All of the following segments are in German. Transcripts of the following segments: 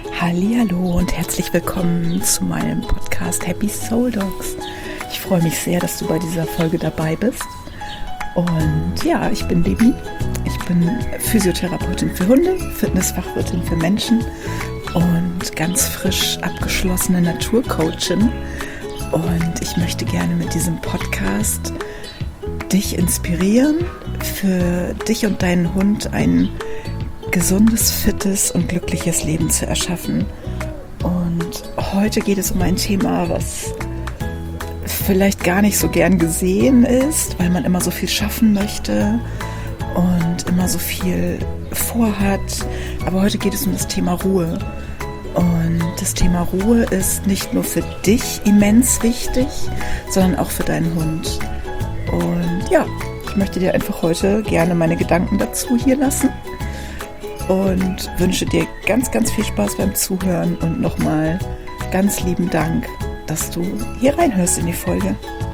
Hallihallo und herzlich willkommen zu meinem Podcast Happy Soul Dogs. Ich freue mich sehr, dass du bei dieser Folge dabei bist. Und ja, ich bin Debbie. Ich bin Physiotherapeutin für Hunde, Fitnessfachwirtin für Menschen und ganz frisch abgeschlossene Naturcoachin. Und ich möchte gerne mit diesem Podcast dich inspirieren, für dich und deinen Hund ein gesundes, fittes und glückliches Leben zu erschaffen. Und heute geht es um ein Thema, was vielleicht gar nicht so gern gesehen ist, weil man immer so viel schaffen möchte und immer so viel vorhat. Aber heute geht es um das Thema Ruhe. Und das Thema Ruhe ist nicht nur für dich immens wichtig, sondern auch für deinen Hund. Und ja, ich möchte dir einfach heute gerne meine Gedanken dazu hier lassen. Und wünsche dir ganz, ganz viel Spaß beim Zuhören und nochmal ganz lieben Dank, dass du hier reinhörst in die Folge.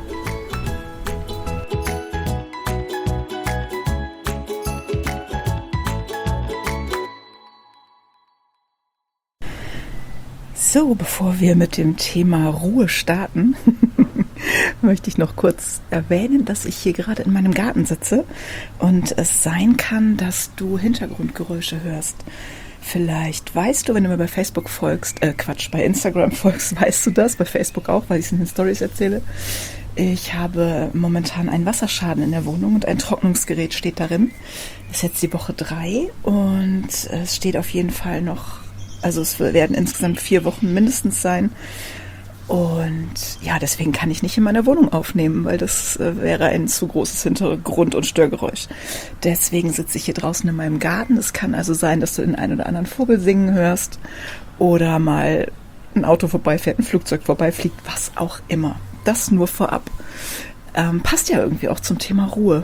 So, bevor wir mit dem Thema Ruhe starten, möchte ich noch kurz erwähnen, dass ich hier gerade in meinem Garten sitze und es sein kann, dass du Hintergrundgeräusche hörst. Vielleicht weißt du, wenn du mir bei Facebook folgst, bei Instagram folgst, weißt du das, bei Facebook auch, weil ich es in den Stories erzähle. Ich habe momentan einen Wasserschaden in der Wohnung und ein Trocknungsgerät steht darin. Das ist jetzt die Woche 3 und es steht auf jeden Fall noch, also es werden insgesamt 4 Wochen mindestens sein. Und ja, deswegen kann ich nicht in meiner Wohnung aufnehmen, weil das wäre ein zu großes Hintergrund- und Störgeräusch. Deswegen sitze ich hier draußen in meinem Garten. Es kann also sein, dass du den einen oder anderen Vogel singen hörst oder mal ein Auto vorbeifährt, ein Flugzeug vorbeifliegt, was auch immer. Das nur vorab. Passt ja irgendwie auch zum Thema Ruhe.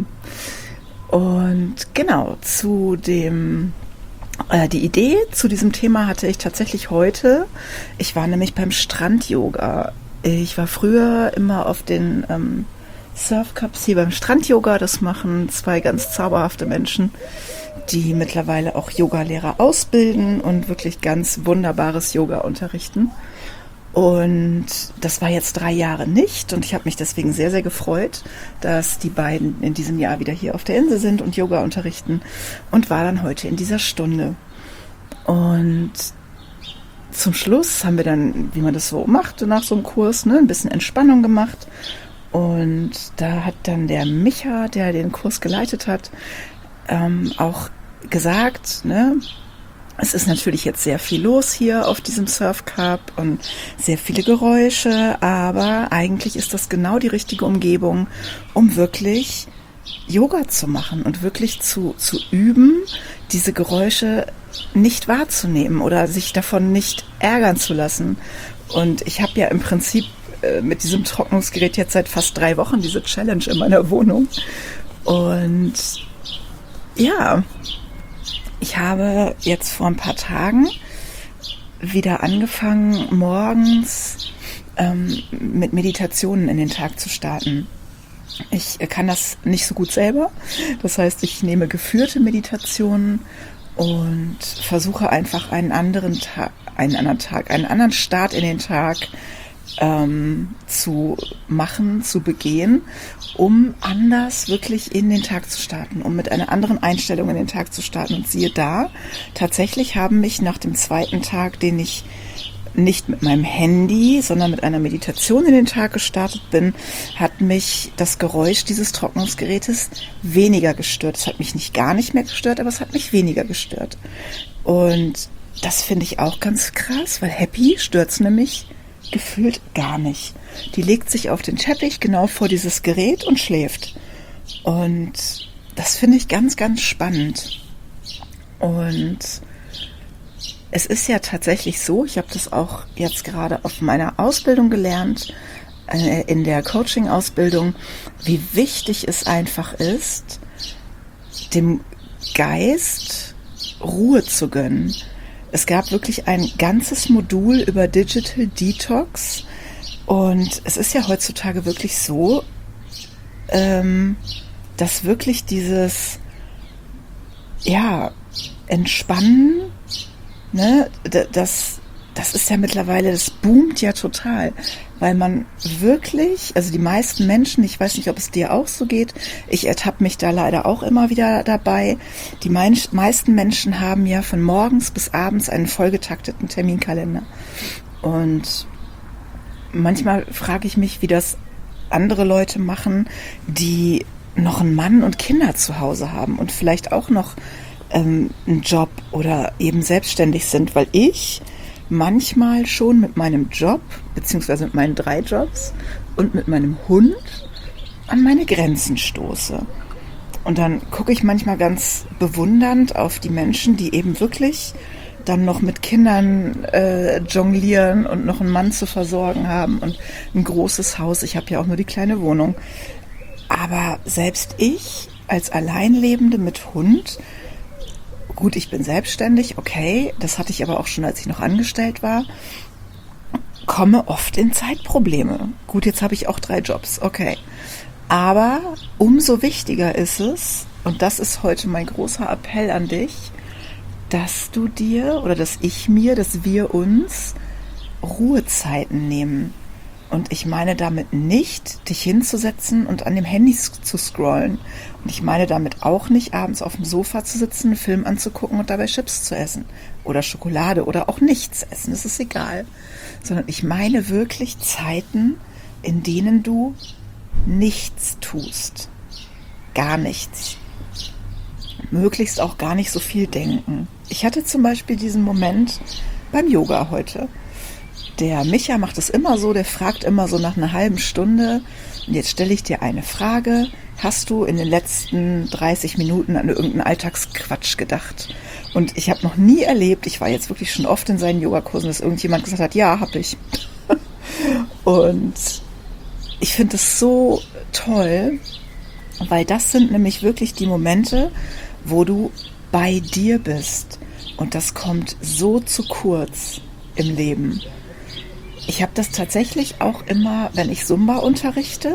Und genau, die Idee zu diesem Thema hatte ich tatsächlich heute. Ich war nämlich beim Strand-Yoga. Ich war früher immer auf den Surf-Cups hier beim Strand-Yoga. Das machen 2 ganz zauberhafte Menschen, die mittlerweile auch Yogalehrer ausbilden und wirklich ganz wunderbares Yoga unterrichten. Und das war jetzt 3 Jahre nicht und ich habe mich deswegen sehr, sehr gefreut, dass die beiden in diesem Jahr wieder hier auf der Insel sind und Yoga unterrichten und war dann heute in dieser Stunde. Und zum Schluss haben wir dann, wie man das so macht nach so einem Kurs, ein bisschen Entspannung gemacht. Und da hat dann der Micha, der den Kurs geleitet hat, auch gesagt, es ist natürlich jetzt sehr viel los hier auf diesem Surf Cup und sehr viele Geräusche, aber eigentlich ist das genau die richtige Umgebung, um wirklich Yoga zu machen und wirklich zu üben, diese Geräusche nicht wahrzunehmen oder sich davon nicht ärgern zu lassen. Und ich habe ja im Prinzip mit diesem Trocknungsgerät jetzt seit fast 3 Wochen diese Challenge in meiner Wohnung. Und ja, ich habe jetzt vor ein paar Tagen wieder angefangen, morgens mit Meditationen in den Tag zu starten. Ich kann das nicht so gut selber. Das heißt, ich nehme geführte Meditationen und versuche einfach einen anderen Start in den Tag zu machen, zu begehen, um anders wirklich in den Tag zu starten, um mit einer anderen Einstellung in den Tag zu starten. Und siehe da, tatsächlich haben mich nach dem 2. Tag, den ich nicht mit meinem Handy, sondern mit einer Meditation in den Tag gestartet bin, hat mich das Geräusch dieses Trocknungsgerätes weniger gestört. Es hat mich nicht gar nicht mehr gestört, aber es hat mich weniger gestört. Und das finde ich auch ganz krass, weil Happy stört's nämlich gefühlt gar nicht. Die legt sich auf den Teppich genau vor dieses Gerät und schläft. Und das finde ich ganz, ganz spannend. Und es ist ja tatsächlich so, ich habe das auch jetzt gerade auf meiner Ausbildung gelernt, in der Coaching-Ausbildung, wie wichtig es einfach ist, dem Geist Ruhe zu gönnen. Es gab wirklich ein ganzes Modul über Digital Detox und es ist ja heutzutage wirklich so, dass wirklich dieses Entspannen ne, das ist ja mittlerweile, das boomt ja total, weil man wirklich, also die meisten Menschen, ich weiß nicht, ob es dir auch so geht, ich ertappe mich da leider auch immer wieder dabei, die meisten Menschen haben ja von morgens bis abends einen vollgetakteten Terminkalender. Und manchmal frage ich mich, wie das andere Leute machen, die noch einen Mann und Kinder zu Hause haben und vielleicht auch noch einen Job oder eben selbstständig sind, weil ich manchmal schon mit meinem Job, beziehungsweise mit meinen 3 Jobs und mit meinem Hund an meine Grenzen stoße. Und dann gucke ich manchmal ganz bewundernd auf die Menschen, die eben wirklich dann noch mit Kindern jonglieren und noch einen Mann zu versorgen haben und ein großes Haus. Ich habe ja auch nur die kleine Wohnung. Aber selbst ich als Alleinlebende mit Hund, gut, ich bin selbstständig, okay, das hatte ich aber auch schon, als ich noch angestellt war, komme oft in Zeitprobleme. Gut, jetzt habe ich auch 3 Jobs, okay. Aber umso wichtiger ist es, und das ist heute mein großer Appell an dich, dass du dir oder dass wir uns Ruhezeiten nehmen. Und ich meine damit nicht, dich hinzusetzen und an dem Handy zu scrollen. Und ich meine damit auch nicht, abends auf dem Sofa zu sitzen, einen Film anzugucken und dabei Chips zu essen. Oder Schokolade oder auch nichts essen, das ist egal. Sondern ich meine wirklich Zeiten, in denen du nichts tust. Gar nichts. Möglichst auch gar nicht so viel denken. Ich hatte zum Beispiel diesen Moment beim Yoga heute. Der Micha macht es immer so, der fragt immer so nach einer halben Stunde, und jetzt stelle ich dir eine Frage, hast du in den letzten 30 Minuten an irgendeinen Alltagsquatsch gedacht? Und ich habe noch nie erlebt, ich war jetzt wirklich schon oft in seinen Yogakursen, dass irgendjemand gesagt hat, ja, habe ich. Und ich finde es so toll, weil das sind nämlich wirklich die Momente, wo du bei dir bist. Und das kommt so zu kurz im Leben. Ich habe das tatsächlich auch immer, wenn ich Zumba unterrichte.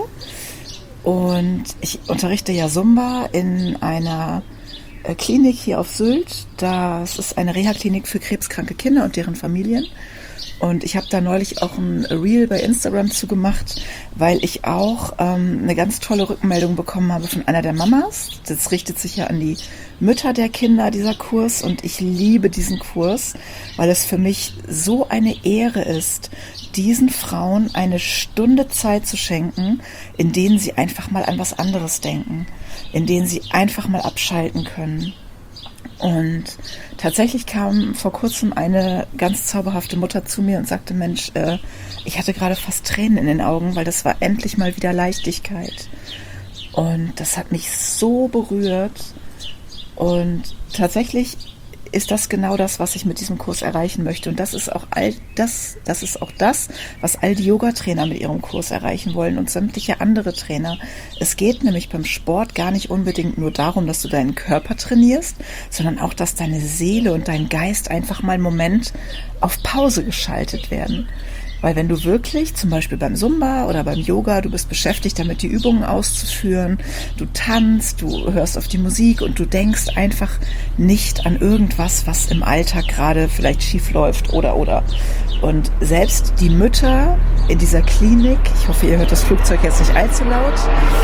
Und ich unterrichte ja Zumba in einer Klinik hier auf Sylt. Das ist eine Reha-Klinik für krebskranke Kinder und deren Familien. Und ich habe da neulich auch ein Reel bei Instagram zugemacht, weil ich auch eine ganz tolle Rückmeldung bekommen habe von einer der Mamas. Das richtet sich ja an die Mütter der Kinder, dieser Kurs. Und ich liebe diesen Kurs, weil es für mich so eine Ehre ist, diesen Frauen eine Stunde Zeit zu schenken, in denen sie einfach mal an was anderes denken, in denen sie einfach mal abschalten können. Und tatsächlich kam vor kurzem eine ganz zauberhafte Mutter zu mir und sagte, Mensch, ich hatte gerade fast Tränen in den Augen, weil das war endlich mal wieder Leichtigkeit. Und das hat mich so berührt. Und tatsächlich ist das genau das, was ich mit diesem Kurs erreichen möchte. Und das ist auch das was all die Yoga-Trainer mit ihrem Kurs erreichen wollen und sämtliche andere Trainer. Es geht nämlich beim Sport gar nicht unbedingt nur darum, dass du deinen Körper trainierst, sondern auch, dass deine Seele und dein Geist einfach mal einen Moment auf Pause geschaltet werden. Weil wenn du wirklich, zum Beispiel beim Zumba oder beim Yoga, du bist beschäftigt damit, die Übungen auszuführen, du tanzt, du hörst auf die Musik und du denkst einfach nicht an irgendwas, was im Alltag gerade vielleicht schief läuft oder. Und selbst die Mütter in dieser Klinik, ich hoffe, ihr hört das Flugzeug jetzt nicht allzu laut,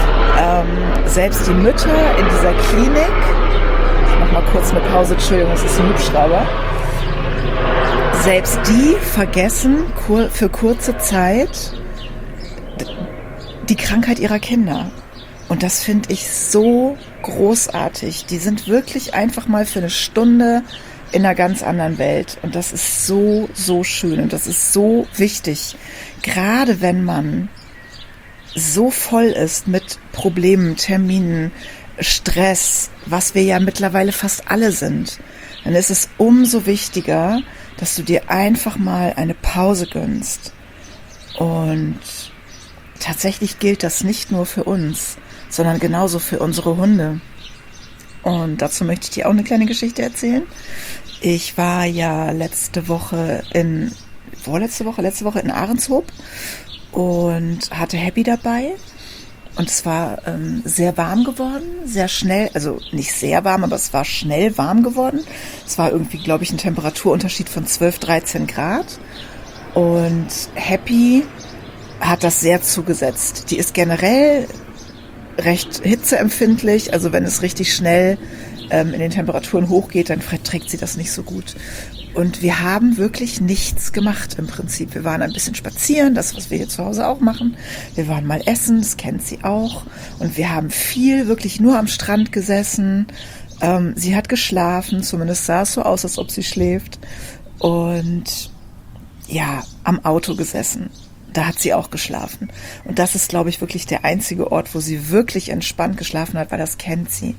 selbst die Mütter in dieser Klinik, ich mach mal kurz eine Pause, Entschuldigung, das ist ein Hubschrauber, selbst die vergessen für kurze Zeit die Krankheit ihrer Kinder. Und das finde ich so großartig. Die sind wirklich einfach mal für eine Stunde in einer ganz anderen Welt. Und das ist so, so schön. Und das ist so wichtig. Gerade wenn man so voll ist mit Problemen, Terminen, Stress, was wir ja mittlerweile fast alle sind, dann ist es umso wichtiger, dass du dir einfach mal eine Pause gönnst. Und tatsächlich gilt das nicht nur für uns, sondern genauso für unsere Hunde. Und dazu möchte ich dir auch eine kleine Geschichte erzählen. Ich war ja letzte Woche in Ahrenshoop und hatte Happy dabei. Und es war sehr warm geworden, sehr schnell, also nicht sehr warm, aber es war schnell warm geworden. Es war irgendwie, glaube ich, ein Temperaturunterschied von 12, 13 Grad. Und Happy hat das sehr zugesetzt. Die ist generell recht hitzeempfindlich, also wenn es richtig schnell in den Temperaturen hochgeht, dann verträgt sie das nicht so gut. Und wir haben wirklich nichts gemacht im Prinzip. Wir waren ein bisschen spazieren, das, was wir hier zu Hause auch machen. Wir waren mal essen, das kennt sie auch. Und wir haben viel wirklich nur am Strand gesessen. Sie hat geschlafen, zumindest sah es so aus, als ob sie schläft. Und ja, am Auto gesessen. Da hat sie auch geschlafen. Und das ist, glaube ich, wirklich der einzige Ort, wo sie wirklich entspannt geschlafen hat, weil das kennt sie.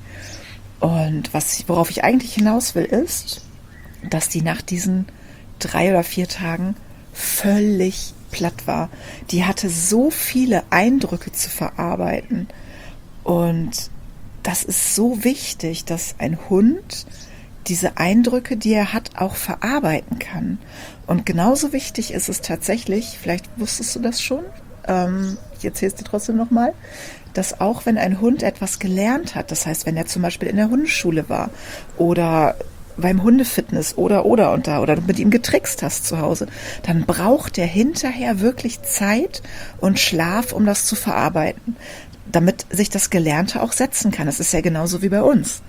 Und worauf ich eigentlich hinaus will, ist, dass die nach diesen 3 oder 4 Tagen völlig platt war. Die hatte so viele Eindrücke zu verarbeiten. Und das ist so wichtig, dass ein Hund diese Eindrücke, die er hat, auch verarbeiten kann. Und genauso wichtig ist es tatsächlich, vielleicht wusstest du das schon, ich erzähle es dir trotzdem nochmal, dass auch wenn ein Hund etwas gelernt hat, das heißt, wenn er zum Beispiel in der Hundeschule war oder beim Hundefitness oder du mit ihm getrickst hast zu Hause, dann braucht er hinterher wirklich Zeit und Schlaf, um das zu verarbeiten, damit sich das Gelernte auch setzen kann. Das ist ja genauso wie bei uns.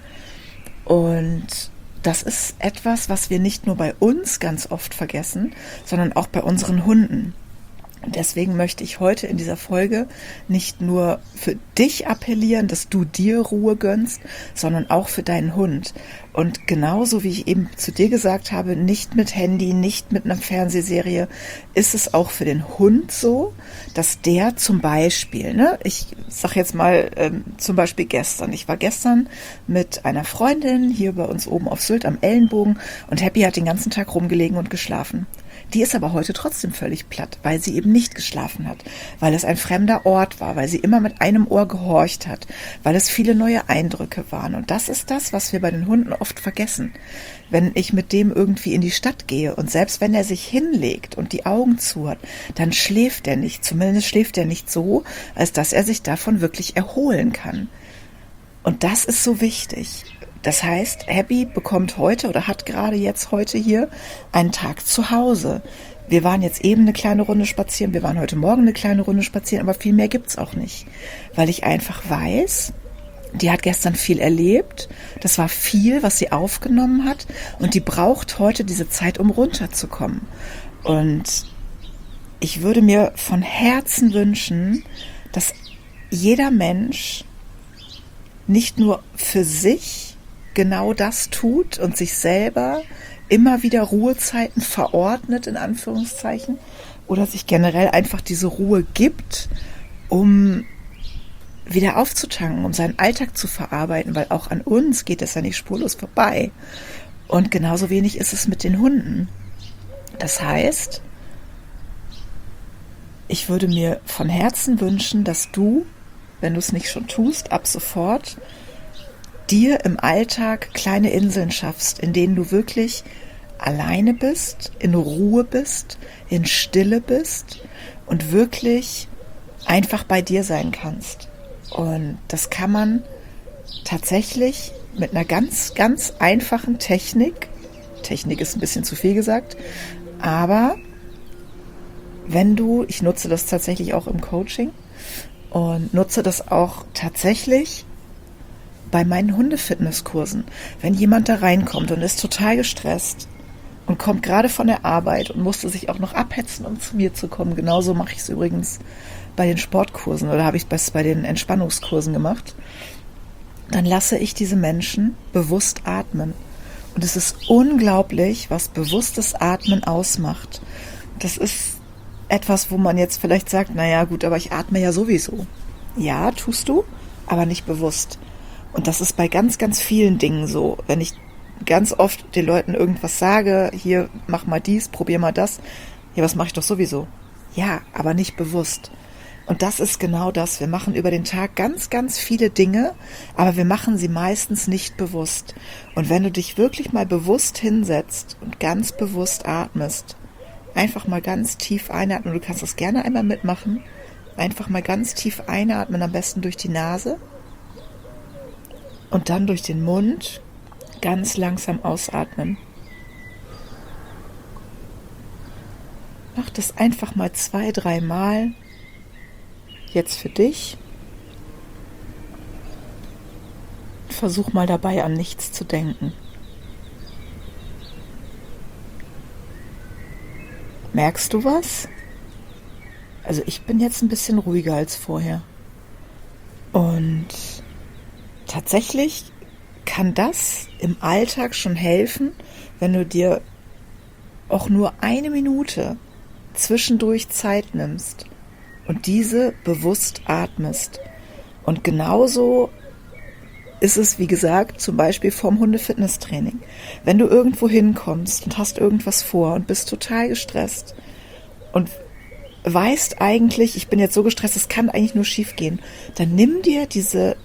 Und das ist etwas, was wir nicht nur bei uns ganz oft vergessen, sondern auch bei unseren Hunden. Und deswegen möchte ich heute in dieser Folge nicht nur für dich appellieren, dass du dir Ruhe gönnst, sondern auch für deinen Hund. Und genauso wie ich eben zu dir gesagt habe, nicht mit Handy, nicht mit einer Fernsehserie, ist es auch für den Hund so, dass der zum Beispiel, ich sag jetzt mal zum Beispiel gestern, ich war gestern mit einer Freundin hier bei uns oben auf Sylt am Ellenbogen und Happy hat den ganzen Tag rumgelegen und geschlafen. Die ist aber heute trotzdem völlig platt, weil sie eben nicht geschlafen hat, weil es ein fremder Ort war, weil sie immer mit einem Ohr gehorcht hat, weil es viele neue Eindrücke waren. Und das ist das, was wir bei den Hunden oft vergessen. Wenn ich mit dem irgendwie in die Stadt gehe und selbst wenn er sich hinlegt und die Augen zu hat, dann schläft er nicht. Zumindest schläft er nicht so, als dass er sich davon wirklich erholen kann. Und das ist so wichtig. Das heißt, Happy bekommt heute oder hat gerade jetzt heute hier einen Tag zu Hause. Wir waren jetzt eben eine kleine Runde spazieren, wir waren heute Morgen eine kleine Runde spazieren, aber viel mehr gibt's auch nicht. Weil ich einfach weiß, die hat gestern viel erlebt, das war viel, was sie aufgenommen hat und die braucht heute diese Zeit, um runterzukommen. Und ich würde mir von Herzen wünschen, dass jeder Mensch nicht nur für sich genau das tut und sich selber immer wieder Ruhezeiten verordnet, in Anführungszeichen, oder sich generell einfach diese Ruhe gibt, um wieder aufzutanken, um seinen Alltag zu verarbeiten, weil auch an uns geht es ja nicht spurlos vorbei. Und genauso wenig ist es mit den Hunden. Das heißt, ich würde mir von Herzen wünschen, dass du, wenn du es nicht schon tust, ab sofort dir im Alltag kleine Inseln schaffst, in denen du wirklich alleine bist, in Ruhe bist, in Stille bist und wirklich einfach bei dir sein kannst. Und das kann man tatsächlich mit einer ganz, ganz einfachen Technik ist ein bisschen zu viel gesagt, aber ich nutze das tatsächlich auch im Coaching und nutze das auch tatsächlich bei meinen Hundefitnesskursen, wenn jemand da reinkommt und ist total gestresst und kommt gerade von der Arbeit und musste sich auch noch abhetzen, um zu mir zu kommen. Genauso mache ich es übrigens bei den Sportkursen oder habe ich es bei den Entspannungskursen gemacht. Dann lasse ich diese Menschen bewusst atmen. Und es ist unglaublich, was bewusstes Atmen ausmacht. Das ist etwas, wo man jetzt vielleicht sagt, naja gut, aber ich atme ja sowieso. Ja, tust du, aber nicht bewusst. Und das ist bei ganz, ganz vielen Dingen so. Wenn ich ganz oft den Leuten irgendwas sage, hier, mach mal dies, probier mal das. Ja, was mache ich doch sowieso? Ja, aber nicht bewusst. Und das ist genau das. Wir machen über den Tag ganz, ganz viele Dinge, aber wir machen sie meistens nicht bewusst. Und wenn du dich wirklich mal bewusst hinsetzt und ganz bewusst atmest, einfach mal ganz tief einatmen, du kannst das gerne einmal mitmachen, Einfach mal ganz tief einatmen, am besten durch die Nase und dann durch den Mund ganz langsam ausatmen. Mach das einfach mal 2-3 Mal. Jetzt für dich. Versuch mal dabei an nichts zu denken. Merkst du was? Also ich bin jetzt ein bisschen ruhiger als vorher. Und tatsächlich kann das im Alltag schon helfen, wenn du dir auch nur 1 Minute zwischendurch Zeit nimmst und diese bewusst atmest. Und genauso ist es, wie gesagt, zum Beispiel vorm Hunde-Fitness-Training. Wenn du irgendwo hinkommst und hast irgendwas vor und bist total gestresst und weißt eigentlich, ich bin jetzt so gestresst, es kann eigentlich nur schief gehen, dann nimm dir diese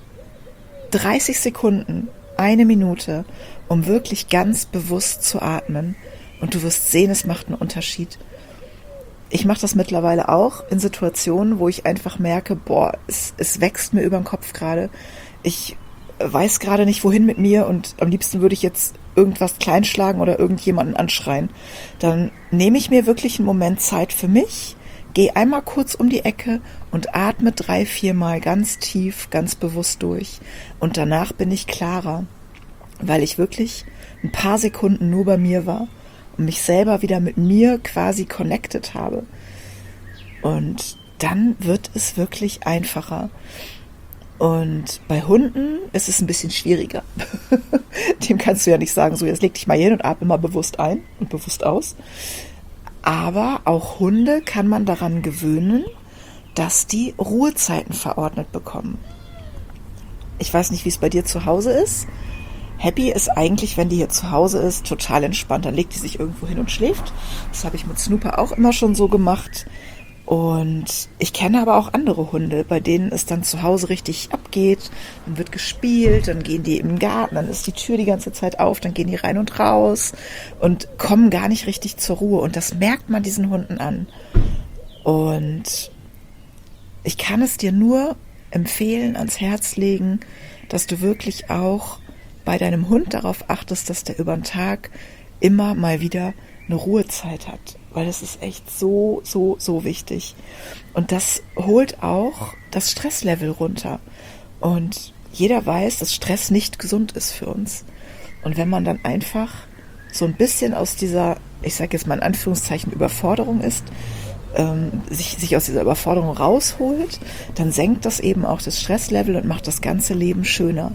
30 Sekunden, 1 Minute, um wirklich ganz bewusst zu atmen. Und du wirst sehen, es macht einen Unterschied. Ich mache das mittlerweile auch in Situationen, wo ich einfach merke, es wächst mir über den Kopf gerade. Ich weiß gerade nicht, wohin mit mir und am liebsten würde ich jetzt irgendwas kleinschlagen oder irgendjemanden anschreien. Dann nehme ich mir wirklich einen Moment Zeit für mich, gehe einmal kurz um die Ecke und atme 3-4 Mal ganz tief, ganz bewusst durch. Und danach bin ich klarer, weil ich wirklich ein paar Sekunden nur bei mir war und mich selber wieder mit mir quasi connected habe. Und dann wird es wirklich einfacher. Und bei Hunden ist es ein bisschen schwieriger. Dem kannst du ja nicht sagen, so jetzt leg dich mal hin und atme mal bewusst ein und bewusst aus. Aber auch Hunde kann man daran gewöhnen, dass die Ruhezeiten verordnet bekommen. Ich weiß nicht, wie es bei dir zu Hause ist. Happy ist eigentlich, wenn die hier zu Hause ist, total entspannt. Dann legt die sich irgendwo hin und schläft. Das habe ich mit Snooper auch immer schon so gemacht. Und ich kenne aber auch andere Hunde, bei denen es dann zu Hause richtig abgeht. Dann wird gespielt, dann gehen die im Garten, dann ist die Tür die ganze Zeit auf, dann gehen die rein und raus und kommen gar nicht richtig zur Ruhe. Und das merkt man diesen Hunden an. Und ich kann es dir nur empfehlen, ans Herz legen, dass du wirklich auch bei deinem Hund darauf achtest, dass der über den Tag immer mal wieder eine Ruhezeit hat. Weil das ist echt so, so, so wichtig. Und das holt auch das Stresslevel runter. Und jeder weiß, dass Stress nicht gesund ist für uns. Und wenn man dann einfach so ein bisschen aus dieser, ich sage jetzt mal in Anführungszeichen, Überforderung ist, sich aus dieser Überforderung rausholt, dann senkt das eben auch das Stresslevel und macht das ganze Leben schöner.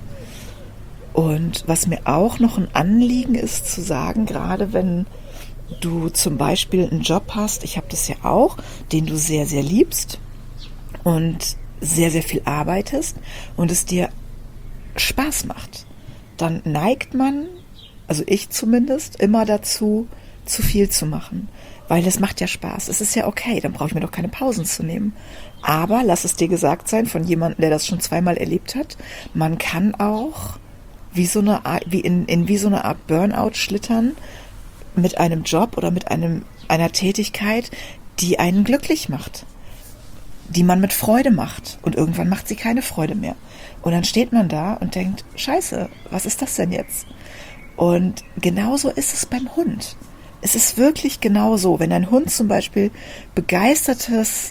Und was mir auch noch ein Anliegen ist zu sagen, gerade wenn du zum Beispiel einen Job hast, ich habe das ja auch, den du sehr, sehr liebst und sehr, sehr viel arbeitest und es dir Spaß macht, dann neigt man, also ich zumindest, immer dazu, zu viel zu machen. Weil es macht ja Spaß. Es ist ja okay, dann brauche ich mir doch keine Pausen zu nehmen. Aber lass es dir gesagt sein von jemandem, der das schon 2-mal erlebt hat, man kann auch wie so eine Art Burnout schlittern mit einem Job oder mit einer Tätigkeit, die einen glücklich macht, die man mit Freude macht. Und irgendwann macht sie keine Freude mehr. Und dann steht man da und denkt, Scheiße, was ist das denn jetzt? Und genauso ist es beim Hund. Es ist wirklich genauso, wenn ein Hund zum Beispiel begeistertes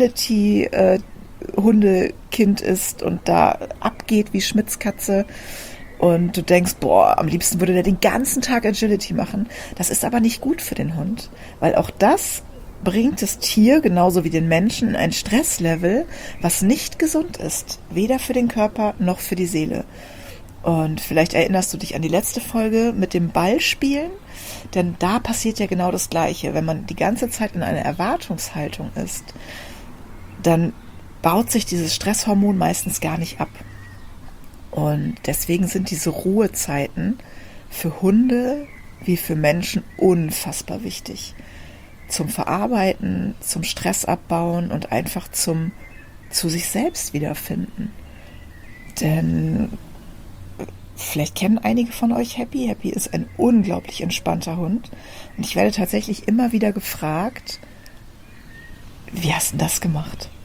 Agility-Hundekind ist und da abgeht wie Schmitzkatze und du denkst, am liebsten würde der den ganzen Tag Agility machen. Das ist aber nicht gut für den Hund, weil auch das bringt das Tier genauso wie den Menschen in ein Stresslevel, was nicht gesund ist, weder für den Körper noch für die Seele. Und vielleicht erinnerst du dich an die letzte Folge mit dem Ballspielen, denn da passiert ja genau das Gleiche. Wenn man die ganze Zeit in einer Erwartungshaltung ist, dann baut sich dieses Stresshormon meistens gar nicht ab. Und deswegen sind diese Ruhezeiten für Hunde wie für Menschen unfassbar wichtig. Zum Verarbeiten, zum Stressabbauen und einfach zu sich selbst wiederfinden. Denn vielleicht kennen einige von euch Happy. Happy ist ein unglaublich entspannter Hund. Und ich werde tatsächlich immer wieder gefragt, wie hast du das gemacht?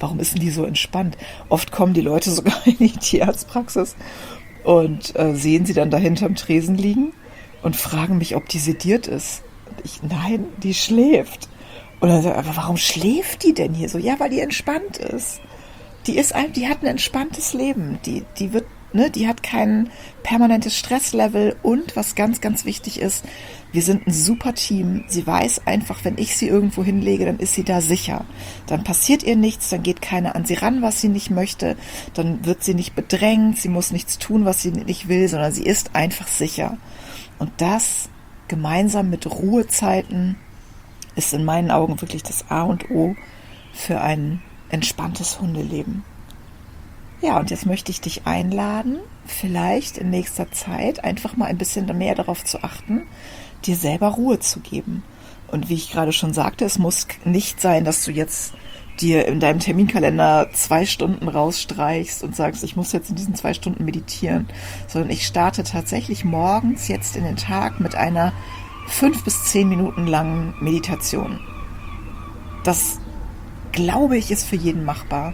warum ist denn die so entspannt? Oft kommen die Leute sogar in die Tierarztpraxis und sehen sie dann da hinterm Tresen liegen und fragen mich, ob die sediert ist. Und ich, nein, die schläft. Und dann sage ich, aber warum schläft die denn hier so? Ja, weil die entspannt ist. Die hat ein entspanntes Leben. Die wird, ne, die hat kein permanentes Stresslevel und was ganz, ganz wichtig ist, wir sind ein super Team. Sie weiß einfach, wenn ich sie irgendwo hinlege, dann ist sie da sicher. Dann passiert ihr nichts, dann geht keiner an sie ran, was sie nicht möchte. Dann wird sie nicht bedrängt, sie muss nichts tun, was sie nicht will, sondern sie ist einfach sicher. Und das gemeinsam mit Ruhezeiten ist in meinen Augen wirklich das A und O für ein entspanntes Hundeleben. Ja, und jetzt möchte ich dich einladen, vielleicht in nächster Zeit einfach mal ein bisschen mehr darauf zu achten, dir selber Ruhe zu geben. Und wie ich gerade schon sagte, es muss nicht sein, dass du jetzt dir in deinem Terminkalender 2 Stunden rausstreichst und sagst, ich muss jetzt in diesen 2 Stunden meditieren, sondern ich starte tatsächlich morgens jetzt in den Tag mit einer 5 bis 10 Minuten langen Meditation. Das, glaube ich, ist für jeden machbar.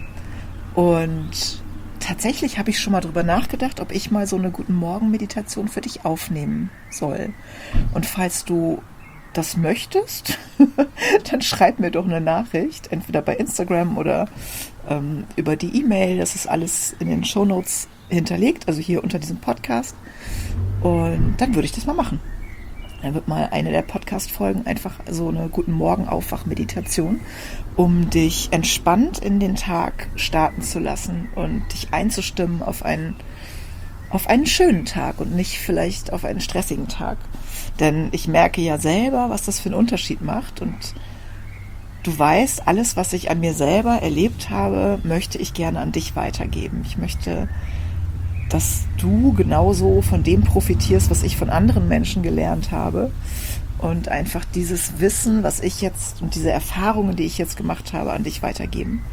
Und tatsächlich habe ich schon mal drüber nachgedacht, ob ich mal so eine Guten-Morgen-Meditation für dich aufnehmen soll. Und falls du das möchtest, dann schreib mir doch eine Nachricht, entweder bei Instagram oder über die E-Mail. Das ist alles in den Shownotes hinterlegt, also hier unter diesem Podcast. Und dann würde ich das mal machen. Dann wird mal eine der Podcast-Folgen einfach so eine Guten-Morgen-Aufwach-Meditation, um dich entspannt in den Tag starten zu lassen und dich einzustimmen auf einen schönen Tag und nicht vielleicht auf einen stressigen Tag. Denn ich merke ja selber, was das für einen Unterschied macht. Und du weißt, alles, was ich an mir selber erlebt habe, möchte ich gerne an dich weitergeben. Ich möchte, dass du genauso von dem profitierst, was ich von anderen Menschen gelernt habe. Und einfach dieses Wissen, was ich jetzt und diese Erfahrungen, die ich jetzt gemacht habe, an dich weitergeben.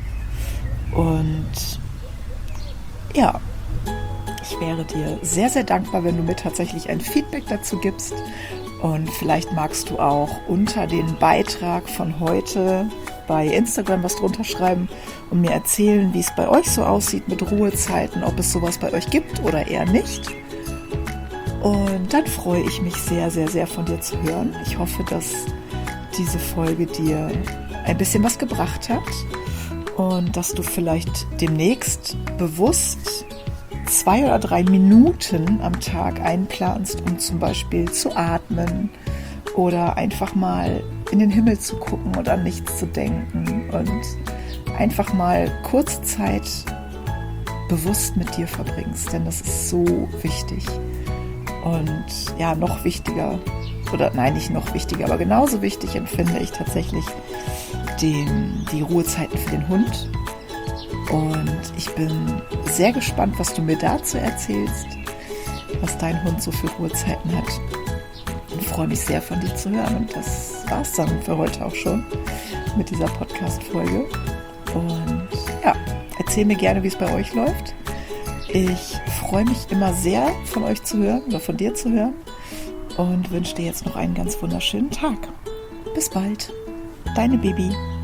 Und ja, ich wäre dir sehr, sehr dankbar, wenn du mir tatsächlich ein Feedback dazu gibst. Und vielleicht magst du auch unter den Beitrag von heute bei Instagram was drunter schreiben und mir erzählen, wie es bei euch so aussieht mit Ruhezeiten, ob es sowas bei euch gibt oder eher nicht. Und dann freue ich mich sehr, sehr, sehr von dir zu hören. Ich hoffe, dass diese Folge dir ein bisschen was gebracht hat und dass du vielleicht demnächst bewusst 2 oder 3 Minuten am Tag einplanst, um zum Beispiel zu atmen oder einfach mal in den Himmel zu gucken und an nichts zu denken und einfach mal kurze Zeit bewusst mit dir verbringst, denn das ist so wichtig. Und ja, noch wichtiger, oder nein, nicht noch wichtiger, aber genauso wichtig empfinde ich tatsächlich die Ruhezeiten für den Hund. Und ich bin sehr gespannt, was du mir dazu erzählst, was dein Hund so für Ruhezeiten hat. Und freue mich sehr, von dir zu hören. Und das war's dann für heute auch schon mit dieser Podcast-Folge. Und ja, erzähl mir gerne, wie es bei euch läuft. Ich freue mich immer sehr, von euch zu hören oder von dir zu hören und wünsche dir jetzt noch einen ganz wunderschönen Tag. Bis bald, deine Bibi.